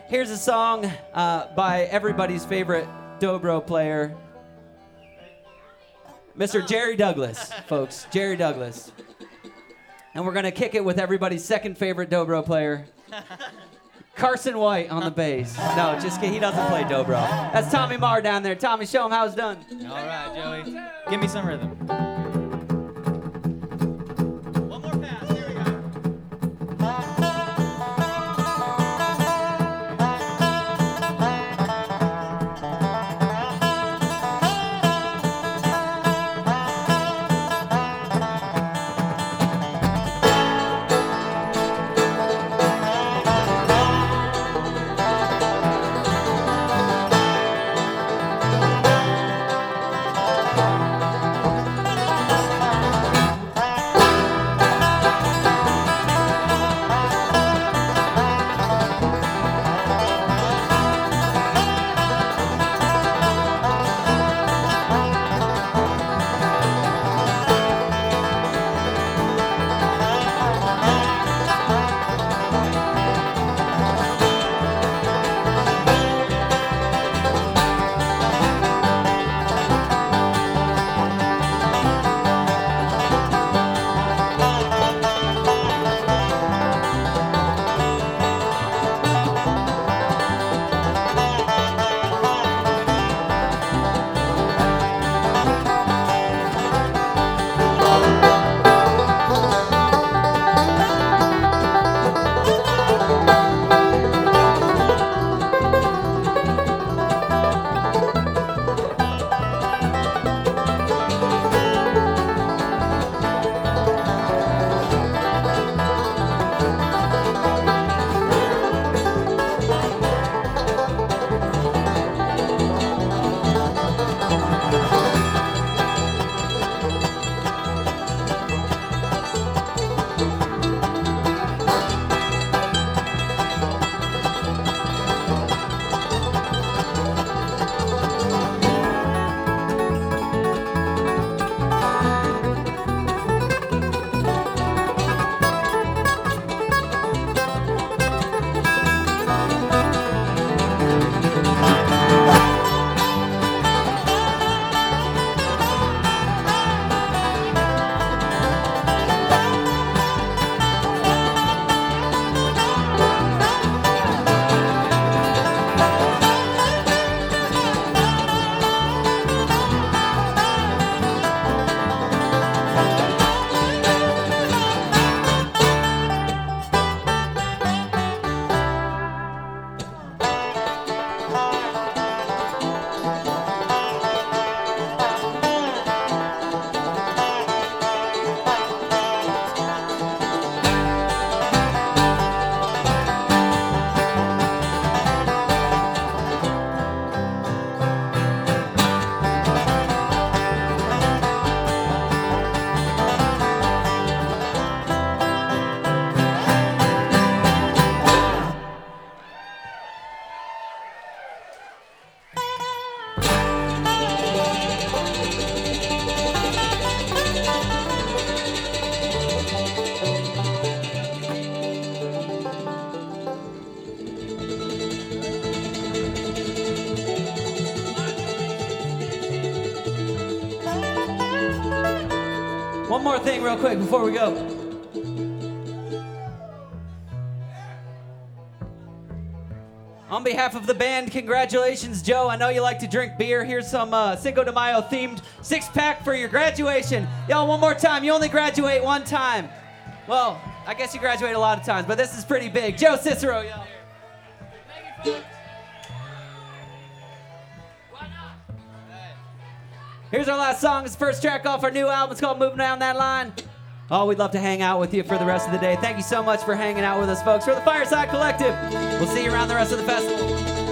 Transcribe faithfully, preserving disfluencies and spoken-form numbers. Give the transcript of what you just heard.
Here's a song uh, by everybody's favorite dobro player, Mister Jerry Douglas, folks. Jerry Douglas. And we're going to kick it with everybody's second favorite dobro player, Carson White on the bass. No, just kidding. He doesn't play dobro. That's Tommy Marr down there. Tommy, show him how it's done. All right, Joey. Give me some rhythm. One more pass. Here we go. One more thing real quick before we go. On behalf of the band, congratulations, Joe. I know you like to drink beer. Here's some uh, Cinco de Mayo themed six-pack for your graduation. Y'all, one more time. You only graduate one time. Well, I guess you graduate a lot of times, but this is pretty big. Joe Cicero, y'all. Here's our last song. It's the first track off our new album. It's called Moving Down That Line. Oh, we'd love to hang out with you for the rest of the day. Thank you so much for hanging out with us, folks. For the Fireside Collective, we'll see you around the rest of the festival.